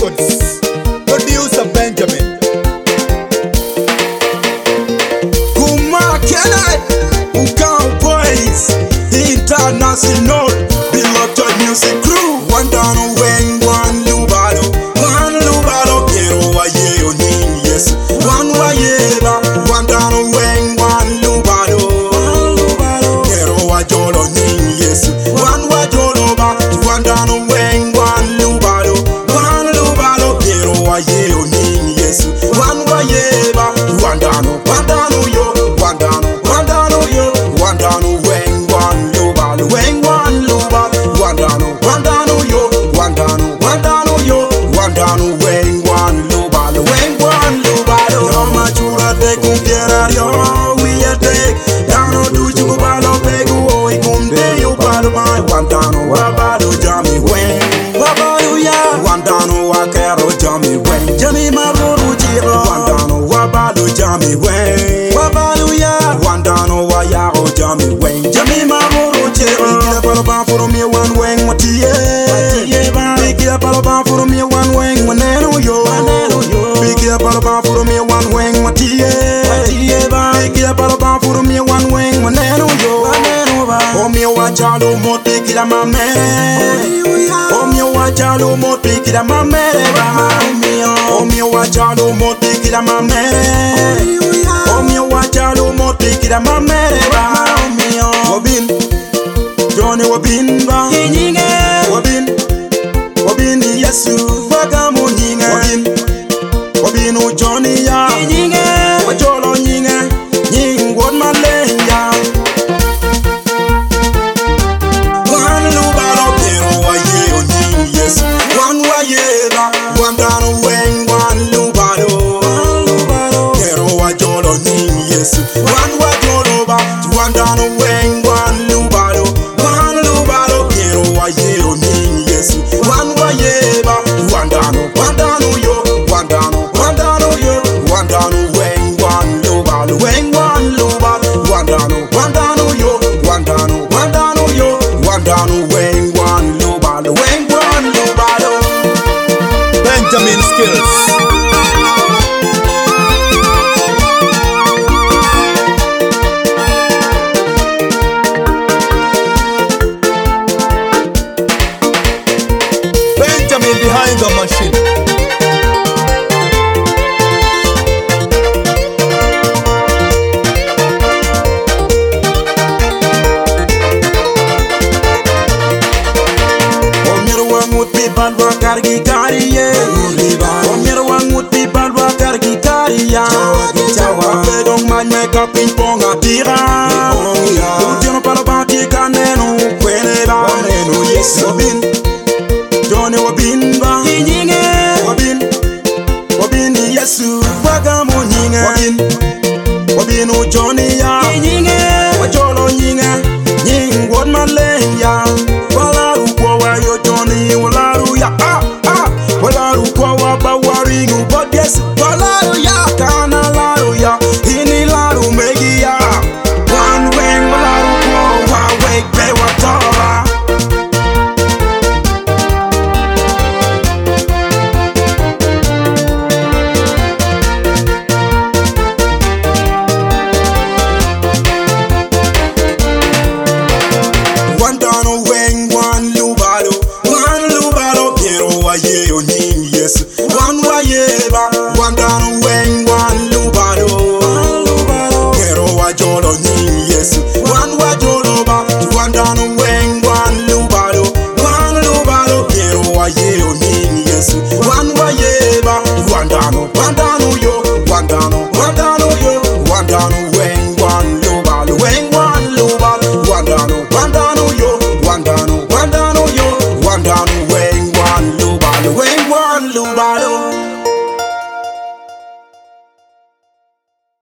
Records. Producer Benjamin. Kuma Kenai, Cowboys, International, Beloved Music Crew. One down away, one lubalo, Kero wa ye onin yes. One wa yeba, one down away, one lubalo, Kero wa jolo nin yes. One wa joloba, one down away, one lubalo, Kero wa ye onin yes. One wa yeba, one down yo, one down yo, one down weng one lubalo, weng one lubalo, one down yo, one down yo, one down weng one lubalo, weng one lubalo. Yo machura te kumpiera yo we a take down do you balo pegu o ikunde yo balo my one down wabalo jami weng wabalo ya one down wa kero jami weng jami maburu jiro one down wabalo jami weng wabalo ya one down wa ya o jami weng jami maburu jiro big up all about for me one weng watie big up all about for me one weng waneno yo big up all about for me one weng watie big up all about for me one weng waneno yo o mi wa chalo moti kila mamere o mi wa chalo moti kila mamere o mi wa chalo moti kila mamere o mi wa chalo moti kila mamere Wabin Johnny Wabin ba Wabin Yesu Wagamu nyinge Wabin Johnny ya Wajolo nyinge Nyingwod malenja One lubalo Kero wa ye o nying yes One wa ye ba One dano weng one lubalo Kero wa jolo nying yes One wa jolo ba One dano weng one lubalo Kero wa ye o nying yes One wa ye ba One dano yo One dano yo One dano weng one lubalo Weng one lubalo One dano yo One dano yo One dano weng one lubalo Weng one lubalo Benjamin Skills. Benjamin behind the machine. Balwa kargi kariye Omiro wangut pi balwa kargi kariya Pedong man make up ping pong atira